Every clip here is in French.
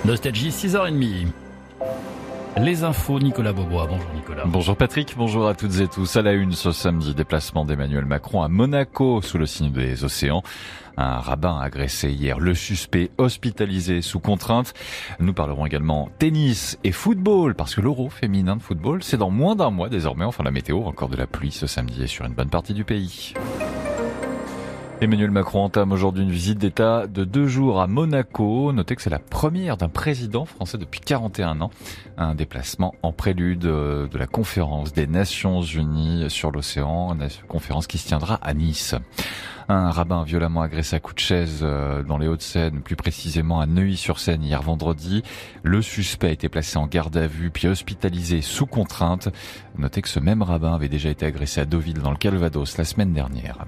Nostalgie, 6h30. Les infos, Nicolas Beaubois. Bonjour Nicolas. Bonjour Patrick, bonjour à toutes et tous. À la une ce samedi, déplacement d'Emmanuel Macron à Monaco sous le signe des océans. Un rabbin a agressé hier le suspect hospitalisé sous contrainte. Nous parlerons également tennis et football parce que l'Euro féminin de football, c'est dans moins d'un mois désormais. Enfin la météo, encore de la pluie ce samedi et sur une bonne partie du pays. Emmanuel Macron entame aujourd'hui une visite d'État de 2 jours à Monaco. Notez que c'est la première d'un président français depuis 41 ans. Un déplacement en prélude de la conférence des Nations Unies sur l'océan, une conférence qui se tiendra à Nice. Un rabbin violemment agressé à coups de chaise dans les Hauts-de-Seine, plus précisément à Neuilly-sur-Seine hier vendredi. Le suspect a été placé en garde à vue puis hospitalisé sous contrainte. Notez que ce même rabbin avait déjà été agressé à Deauville dans le Calvados la semaine dernière.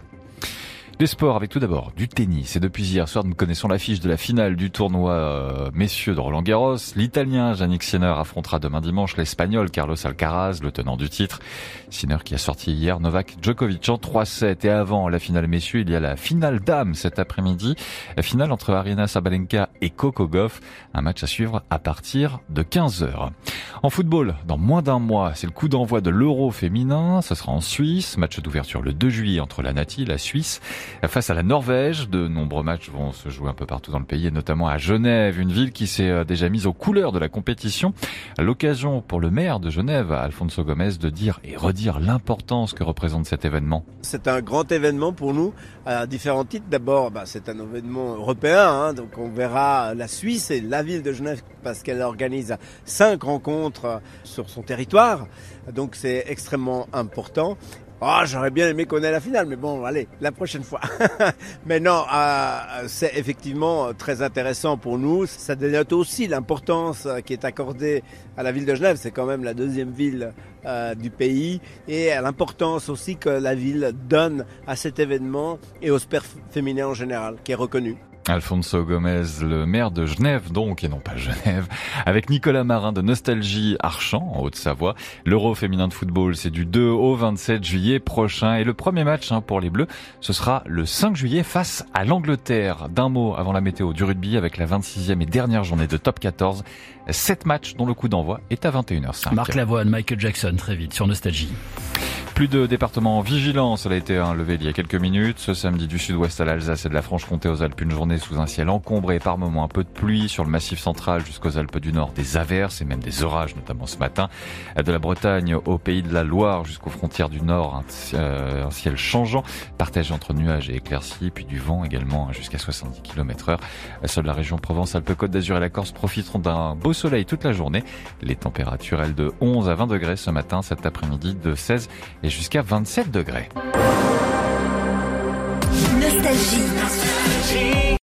Les sports avec tout d'abord du tennis et depuis hier soir nous connaissons l'affiche de la finale du tournoi messieurs de Roland-Garros. L'Italien Jannik Sinner affrontera demain dimanche l'Espagnol Carlos Alcaraz, le tenant du titre. Sinner qui a sorti hier Novak Djokovic en 3-7 et avant la finale messieurs il y a la finale dames cet après-midi. La finale entre Aryna Sabalenka et Coco Gauff. Un match à suivre à partir de 15h. En football, dans moins d'un mois, c'est le coup d'envoi de l'Euro féminin. Ce sera en Suisse. Match d'ouverture le 2 juillet entre la Nati, la Suisse, face à la Norvège. De nombreux matchs vont se jouer un peu partout dans le pays et notamment à Genève, une ville qui s'est déjà mise aux couleurs de la compétition. L'occasion pour le maire de Genève, Alfonso Gomez, de dire et redire l'importance que représente cet événement. C'est un grand événement pour nous à différents titres. D'abord, c'est un événement européen, donc on verra la Suisse et la ville de Genève parce qu'elle organise 5 rencontres sur son territoire. Donc c'est extrêmement important. J'aurais bien aimé qu'on ait la finale, mais bon, allez, la prochaine fois. Mais non, c'est effectivement très intéressant pour nous. Ça dénote aussi l'importance qui est accordée à la ville de Genève. C'est quand même la 2e ville du pays. Et à l'importance aussi que la ville donne à cet événement et au sport féminin en général, qui est reconnu. Alfonso Gomez, le maire de Genève donc, et non pas Genève, avec Nicolas Marin de Nostalgie Archamps, en Haute-Savoie. L'Euro féminin de football, c'est du 2 au 27 juillet prochain. Et le premier match pour les Bleus, ce sera le 5 juillet face à l'Angleterre. D'un mot avant la météo du rugby avec la 26e et dernière journée de top 14. 7 matchs dont le coup d'envoi est à 21h05. Marc Lavoine, Michael Jackson, très vite sur Nostalgie. Plus de départements vigilants, cela a été levé il y a quelques minutes. Ce samedi du sud-ouest à l'Alsace et de la Franche-Comté aux Alpes, une journée sous un ciel encombré par moments, un peu de pluie sur le massif central jusqu'aux Alpes du Nord, des averses et même des orages, notamment ce matin. De la Bretagne au pays de la Loire jusqu'aux frontières du Nord, un ciel changeant, partagé entre nuages et éclaircies, puis du vent également jusqu'à 70 km/h. Seule la région Provence-Alpes-Côte d'Azur et la Corse profiteront d'un beau soleil toute la journée. Les températures, elles, de 11 à 20 degrés ce matin, cet après-midi de 16 et jusqu'à 27 degrés. Nostalgie.